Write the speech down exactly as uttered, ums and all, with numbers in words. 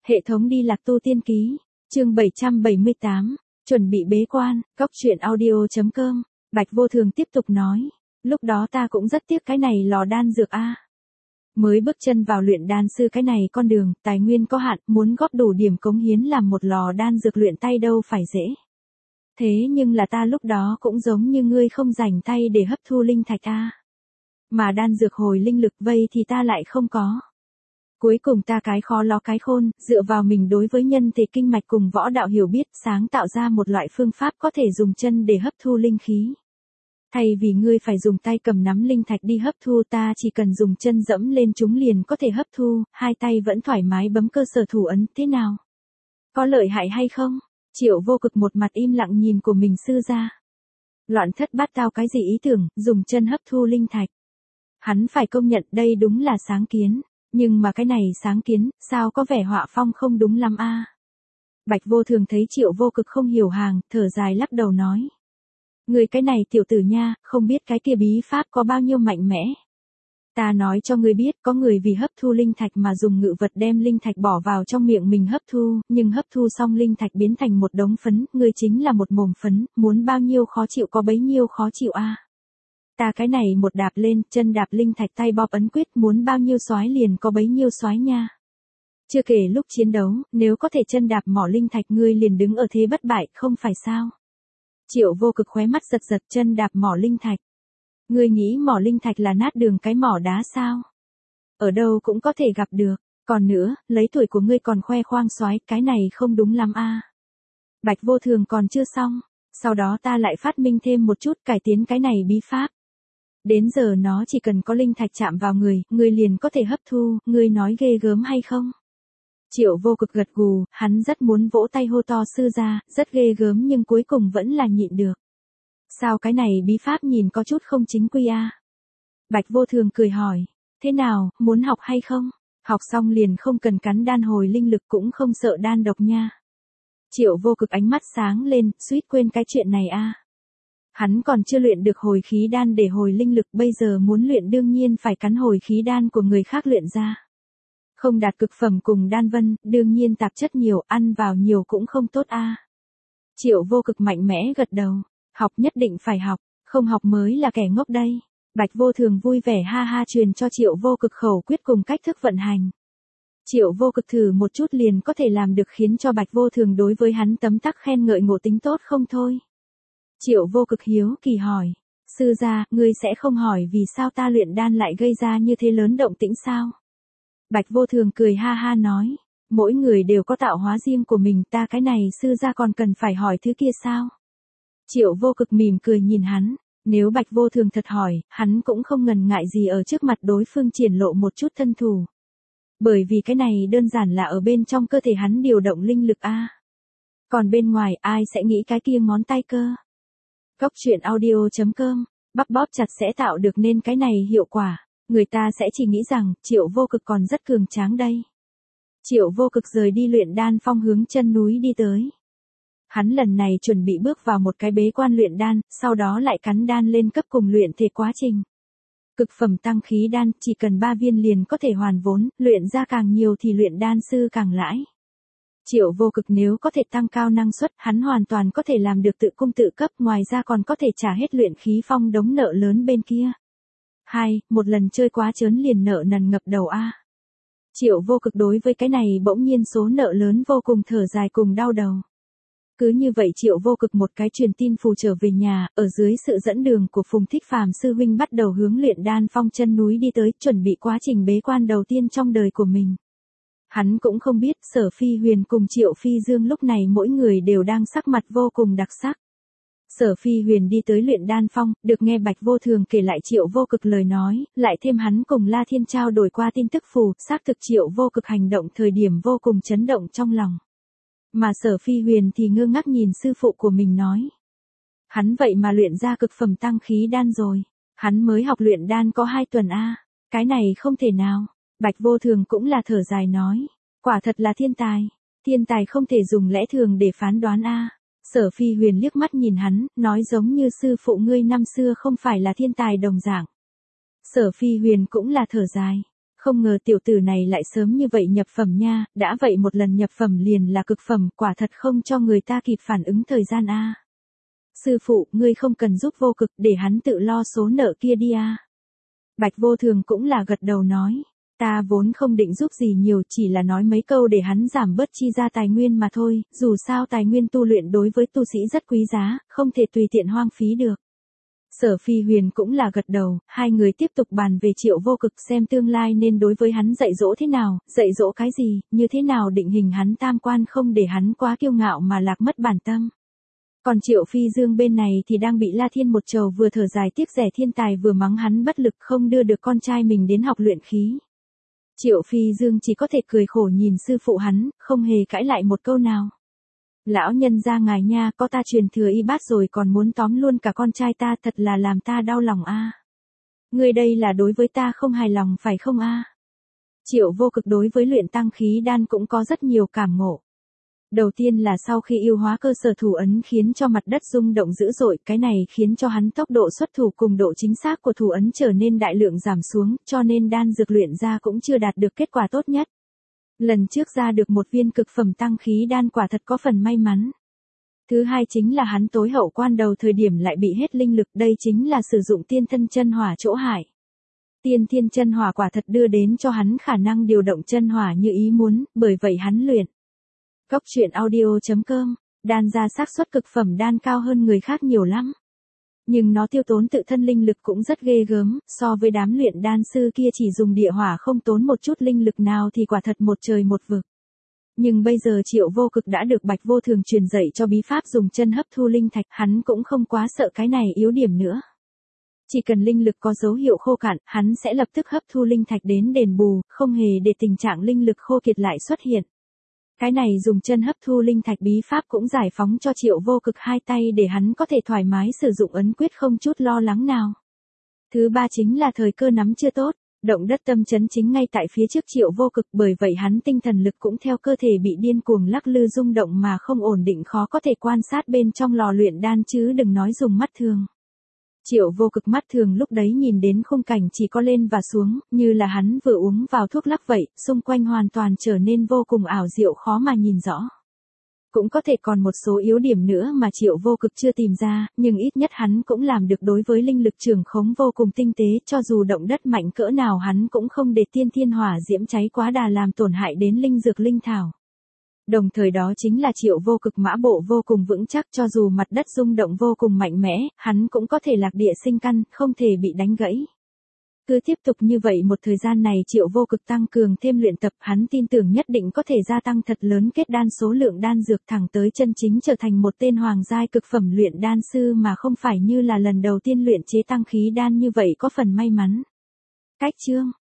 Hệ thống đi lạc tu tiên ký, chương bảy trăm bảy mươi tám, chuẩn bị bế quan, góc truyện audio.com, Bạch Vô Thường tiếp tục nói, lúc đó ta cũng rất tiếc cái này lò đan dược a. Mới bước chân vào luyện đan sư cái này con đường, tài nguyên có hạn, muốn góp đủ điểm cống hiến làm một lò đan dược luyện tay đâu phải dễ. Thế nhưng là ta lúc đó cũng giống như ngươi không rảnh tay để hấp thu linh thạch a. Mà đan dược hồi linh lực vây thì ta lại không có. Cuối cùng ta cái khó ló cái khôn, dựa vào mình đối với nhân thể kinh mạch cùng võ đạo hiểu biết, sáng tạo ra một loại phương pháp có thể dùng chân để hấp thu linh khí. Thay vì ngươi phải dùng tay cầm nắm linh thạch đi hấp thu, ta chỉ cần dùng chân dẫm lên chúng liền có thể hấp thu, hai tay vẫn thoải mái bấm cơ sở thủ ấn, thế nào? Có lợi hại hay không? Triệu Vô Cực một mặt im lặng nhìn của mình sư gia. Loạn thất bát tao cái gì ý tưởng, dùng chân hấp thu linh thạch. Hắn phải công nhận đây đúng là sáng kiến. Nhưng mà cái này sáng kiến, sao có vẻ họa phong không đúng lắm a? Bạch Vô Thường thấy Triệu Vô Cực không hiểu hàng, thở dài lắc đầu nói. Người cái này tiểu tử nha, không biết cái kia bí pháp có bao nhiêu mạnh mẽ. Ta nói cho ngươi biết, có người vì hấp thu linh thạch mà dùng ngự vật đem linh thạch bỏ vào trong miệng mình hấp thu, nhưng hấp thu xong linh thạch biến thành một đống phấn, ngươi chính là một mồm phấn, muốn bao nhiêu khó chịu có bấy nhiêu khó chịu a. Ta cái này một đạp lên, chân đạp linh thạch tay bóp ấn quyết, muốn bao nhiêu soái liền có bấy nhiêu soái nha. Chưa kể lúc chiến đấu, nếu có thể chân đạp mỏ linh thạch ngươi liền đứng ở thế bất bại, không phải sao? Triệu Vô Cực khóe mắt giật giật, chân đạp mỏ linh thạch. Ngươi nghĩ mỏ linh thạch là nát đường cái mỏ đá sao? Ở đâu cũng có thể gặp được, còn nữa, lấy tuổi của ngươi còn khoe khoang soái, cái này không đúng lắm a. Bạch Vô Thường còn chưa xong, sau đó ta lại phát minh thêm một chút, cải tiến cái này bí pháp. Đến giờ nó chỉ cần có linh thạch chạm vào người, người liền có thể hấp thu, ngươi nói ghê gớm hay không? Triệu Vô Cực gật gù, hắn rất muốn vỗ tay hô to sư gia, rất ghê gớm nhưng cuối cùng vẫn là nhịn được. Sao cái này bí pháp nhìn có chút không chính quy a? Bạch Vô Thường cười hỏi, thế nào, muốn học hay không? Học xong liền không cần cắn đan hồi linh lực cũng không sợ đan độc nha. Triệu Vô Cực ánh mắt sáng lên, suýt quên cái chuyện này a. Hắn còn chưa luyện được hồi khí đan để hồi linh lực, bây giờ muốn luyện đương nhiên phải cắn hồi khí đan của người khác luyện ra. Không đạt cực phẩm cùng đan vân, đương nhiên tạp chất nhiều, ăn vào nhiều cũng không tốt a. Triệu Vô Cực mạnh mẽ gật đầu, học nhất định phải học, không học mới là kẻ ngốc đây. Bạch Vô Thường vui vẻ ha ha truyền cho Triệu Vô Cực khẩu quyết cùng cách thức vận hành. Triệu Vô Cực thử một chút liền có thể làm được, khiến cho Bạch Vô Thường đối với hắn tấm tắc khen ngợi ngộ tính tốt không thôi. Triệu Vô Cực hiếu kỳ hỏi, sư gia, ngươi sẽ không hỏi vì sao ta luyện đan lại gây ra như thế lớn động tĩnh sao? Bạch Vô Thường cười ha ha nói, mỗi người đều có tạo hóa riêng của mình, ta cái này sư gia còn cần phải hỏi thứ kia sao? Triệu Vô Cực mỉm cười nhìn hắn, nếu Bạch Vô Thường thật hỏi, hắn cũng không ngần ngại gì ở trước mặt đối phương triển lộ một chút thân thủ. Bởi vì cái này đơn giản là ở bên trong cơ thể hắn điều động linh lực a. Còn bên ngoài ai sẽ nghĩ cái kia ngón tay cơ? Góc truyện audio.com, bắp bóp chặt sẽ tạo được nên cái này hiệu quả, người ta sẽ chỉ nghĩ rằng Triệu Vô Cực còn rất cường tráng đây. Triệu Vô Cực rời đi luyện đan phong hướng chân núi đi tới. Hắn lần này chuẩn bị bước vào một cái bế quan luyện đan, sau đó lại cắn đan lên cấp cùng luyện thể quá trình. Cực phẩm tăng khí đan, chỉ cần ba viên liền có thể hoàn vốn, luyện ra càng nhiều thì luyện đan sư càng lãi. Triệu Vô Cực nếu có thể tăng cao năng suất, hắn hoàn toàn có thể làm được tự cung tự cấp, ngoài ra còn có thể trả hết luyện khí phong đống nợ lớn bên kia. Hai, một lần chơi quá trớn liền nợ nần ngập đầu a. Triệu Vô Cực đối với cái này bỗng nhiên số nợ lớn vô cùng thở dài cùng đau đầu. Cứ như vậy Triệu Vô Cực một cái truyền tin phù trở về nhà, ở dưới sự dẫn đường của Phùng Thích Phàm sư huynh bắt đầu hướng luyện đan phong chân núi đi tới, chuẩn bị quá trình bế quan đầu tiên trong đời của mình. Hắn cũng không biết Sở Phi Huyền cùng Triệu Phi Dương lúc này mỗi người đều đang sắc mặt vô cùng đặc sắc. Sở Phi Huyền đi tới luyện đan phong, được nghe Bạch Vô Thường kể lại Triệu Vô Cực lời nói, lại thêm hắn cùng La Thiên trao đổi qua tin tức phù, xác thực Triệu Vô Cực hành động thời điểm vô cùng chấn động trong lòng. Mà Sở Phi Huyền thì ngơ ngác nhìn sư phụ của mình nói. Hắn vậy mà luyện ra cực phẩm tăng khí đan rồi, hắn mới học luyện đan có hai tuần a, cái này không thể nào. Bạch Vô Thường cũng là thở dài nói, quả thật là thiên tài, thiên tài không thể dùng lẽ thường để phán đoán a. Sở Phi Huyền liếc mắt nhìn hắn, nói giống như sư phụ ngươi năm xưa không phải là thiên tài đồng dạng. Sở Phi Huyền cũng là thở dài, Không ngờ tiểu tử này lại sớm như vậy nhập phẩm nha, đã vậy một lần nhập phẩm liền là cực phẩm, quả thật không cho người ta kịp phản ứng thời gian a. Sư phụ, ngươi không cần giúp Vô Cực, để hắn tự lo số nợ kia đi a. Bạch Vô Thường cũng là gật đầu nói, ta vốn không định giúp gì nhiều, chỉ là nói mấy câu để hắn giảm bớt chi ra tài nguyên mà thôi, dù sao tài nguyên tu luyện đối với tu sĩ rất quý giá, không thể tùy tiện hoang phí được. Sở Phi Huyền cũng là gật đầu, hai người tiếp tục bàn về Triệu Vô Cực xem tương lai nên đối với hắn dạy dỗ thế nào, dạy dỗ cái gì, như thế nào định hình hắn tam quan không để hắn quá kiêu ngạo mà lạc mất bản tâm. Còn Triệu Phi Dương bên này thì đang bị La Thiên một trầu vừa thở dài tiếc rẻ thiên tài vừa mắng hắn bất lực không đưa được con trai mình đến học luyện khí. Triệu Phi Dương chỉ có thể cười khổ nhìn sư phụ hắn, không hề cãi lại một câu nào. Lão nhân gia ngài nha, có ta truyền thừa y bát rồi còn muốn tóm luôn cả con trai ta, thật là làm ta đau lòng a. À. Ngươi đây là đối với ta không hài lòng phải không a? À? Triệu Vô Cực đối với luyện tăng khí đan cũng có rất nhiều cảm ngộ. Đầu tiên là sau khi yêu hóa cơ sở thủ ấn khiến cho mặt đất rung động dữ dội, cái này khiến cho hắn tốc độ xuất thủ cùng độ chính xác của thủ ấn trở nên đại lượng giảm xuống, cho nên đan dược luyện ra cũng chưa đạt được kết quả tốt nhất. Lần trước ra được một viên cực phẩm tăng khí đan quả thật có phần may mắn. Thứ hai chính là hắn tối hậu quan đầu thời điểm lại bị hết linh lực, đây chính là sử dụng tiên thân chân hỏa chỗ hại. Tiên thiên chân hỏa quả thật đưa đến cho hắn khả năng điều động chân hỏa như ý muốn, bởi vậy hắn luyện. Cốc truyện audio chấm com, đan ra xác suất cực phẩm đan cao hơn người khác nhiều lắm. Nhưng nó tiêu tốn tự thân linh lực cũng rất ghê gớm, so với đám luyện đan sư kia chỉ dùng địa hỏa không tốn một chút linh lực nào thì quả thật một trời một vực. Nhưng bây giờ Triệu Vô Cực đã được Bạch Vô Thường truyền dạy cho bí pháp dùng chân hấp thu linh thạch, hắn cũng không quá sợ cái này yếu điểm nữa. Chỉ cần linh lực có dấu hiệu khô cạn, hắn sẽ lập tức hấp thu linh thạch đến đền bù, không hề để tình trạng linh lực khô kiệt lại xuất hiện. Cái này dùng chân hấp thu linh thạch bí pháp cũng giải phóng cho Triệu Vô Cực hai tay để hắn có thể thoải mái sử dụng ấn quyết không chút lo lắng nào. Thứ ba chính là thời cơ nắm chưa tốt, động đất tâm chấn chính ngay tại phía trước Triệu Vô Cực, bởi vậy hắn tinh thần lực cũng theo cơ thể bị điên cuồng lắc lư rung động mà không ổn định, khó có thể quan sát bên trong lò luyện đan chứ đừng nói dùng mắt thường. Triệu Vô Cực mắt thường lúc đấy nhìn đến khung cảnh chỉ có lên và xuống, như là hắn vừa uống vào thuốc lắc vậy, xung quanh hoàn toàn trở nên vô cùng ảo diệu khó mà nhìn rõ. Cũng có thể còn một số yếu điểm nữa mà Triệu Vô Cực chưa tìm ra, nhưng ít nhất hắn cũng làm được đối với linh lực trường khống vô cùng tinh tế, cho dù động đất mạnh cỡ nào hắn cũng không để tiên thiên hỏa diễm cháy quá đà làm tổn hại đến linh dược linh thảo. Đồng thời đó chính là Triệu Vô Cực mã bộ vô cùng vững chắc, cho dù mặt đất rung động vô cùng mạnh mẽ, hắn cũng có thể lạc địa sinh căn, không thể bị đánh gãy. Cứ tiếp tục như vậy một thời gian này Triệu Vô Cực tăng cường thêm luyện tập, hắn tin tưởng nhất định có thể gia tăng thật lớn kết đan số lượng đan dược thẳng tới chân chính trở thành một tên hoàng giai cực phẩm luyện đan sư mà không phải như là lần đầu tiên luyện chế tăng khí đan như vậy có phần may mắn. Cách chương